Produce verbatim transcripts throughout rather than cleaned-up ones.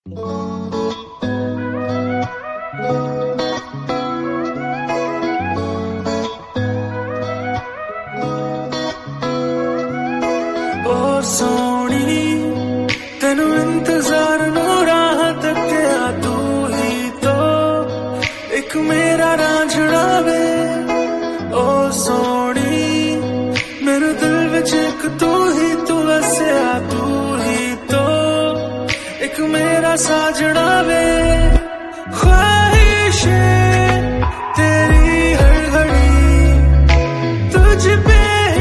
ओ सोनी तेनू इंतजार नू राह तकिया तू ही तो एक मेरा रांझड़ा वे। ओ सोनी मेरे दिल विच एक तू ही तू वसया तू ही तो एक मेरा साजड़ा वे। ख्वाहिशें तेरी हर घड़ी तुझ पे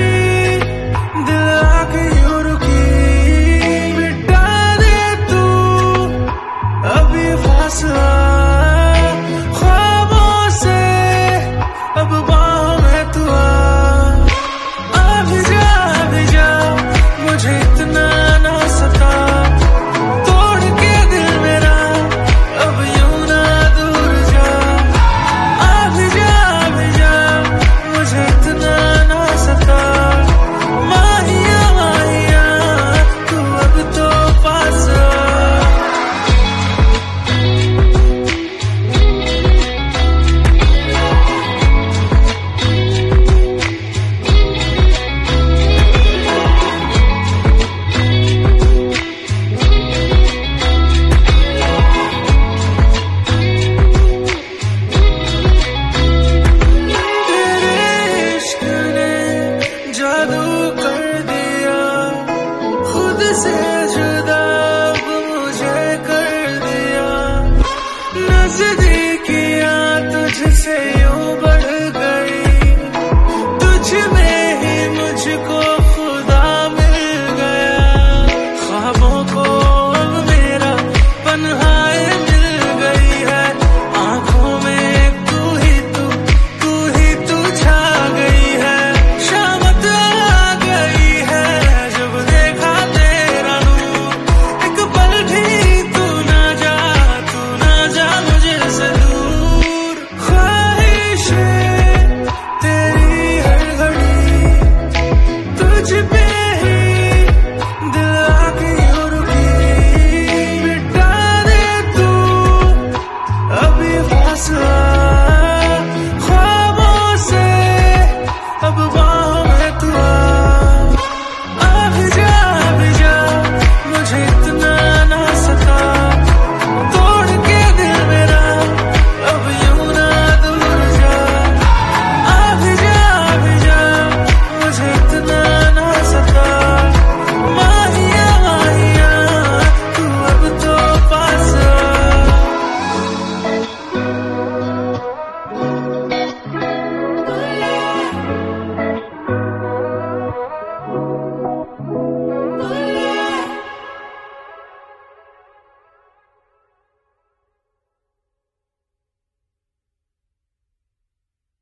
ख्वाबों से अब बाहों में तू आ भी जा भी जा मुझे इतना ना सता तोड़ के दिल मेरा अब यूं ना दूर जा। आ भी जा भी जा मुझे इतना ना सता माहिया माहिया तू अब तो पास जादू कर दिया खुद से जुदा मुझे कर दिया नजदीकियां तुझसे।